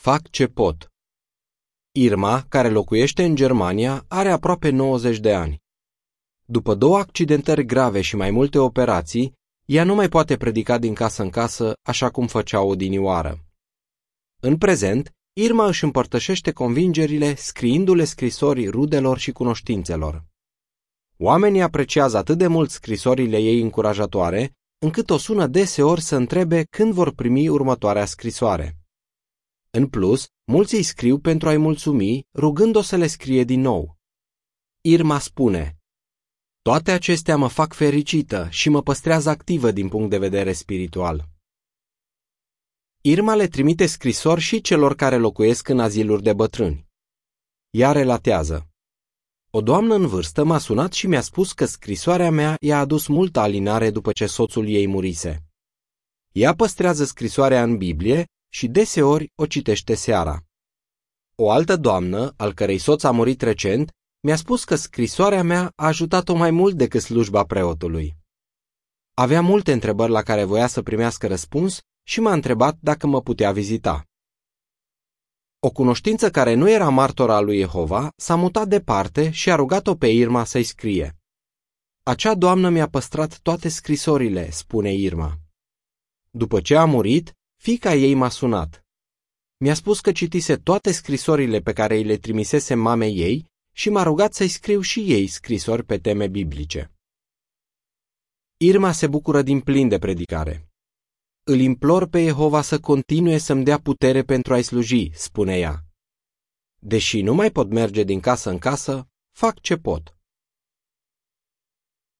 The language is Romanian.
Fac ce pot. Irma, care locuiește în Germania, are aproape 90 de ani. După 2 accidentări grave și mai multe operații, ea nu mai poate predica din casă în casă așa cum făcea odinioară. În prezent, Irma își împărtășește convingerile scriindu-le scrisori rudelor și cunoștințelor. Oamenii apreciază atât de mult scrisorile ei încurajatoare, încât o sună deseori să întrebe când vor primi următoarea scrisoare. În plus, mulți îi scriu pentru a-i mulțumi, rugând-o să le scrie din nou. Irma spune: toate acestea mă fac fericită și mă păstrează activă din punct de vedere spiritual. Irma le trimite scrisori și celor care locuiesc în aziluri de bătrâni. Ea relatează: o doamnă în vârstă m-a sunat și mi-a spus că scrisoarea mea i-a adus multă alinare după ce soțul ei murise. Ea păstrează scrisoarea în Biblie și deseori o citește seara. O altă doamnă, al cărei soț a murit recent, mi-a spus că scrisoarea mea a ajutat-o mai mult decât slujba preotului. Avea multe întrebări la care voia să primească răspuns și m-a întrebat dacă mă putea vizita. O cunoștință care nu era martor al lui Jehova s-a mutat departe și a rugat-o pe Irma să-i scrie. Acea doamnă mi-a păstrat toate scrisorile, spune Irma. După ce a murit, fiica ei m-a sunat. Mi-a spus că citise toate scrisorile pe care îi le trimisese mamei ei și m-a rugat să-i scriu și ei scrisori pe teme biblice. Irma se bucură din plin de predicare. Îl implor pe Jehova să continue să-mi dea putere pentru a-i sluji, spune ea. Deși nu mai pot merge din casă în casă, fac ce pot.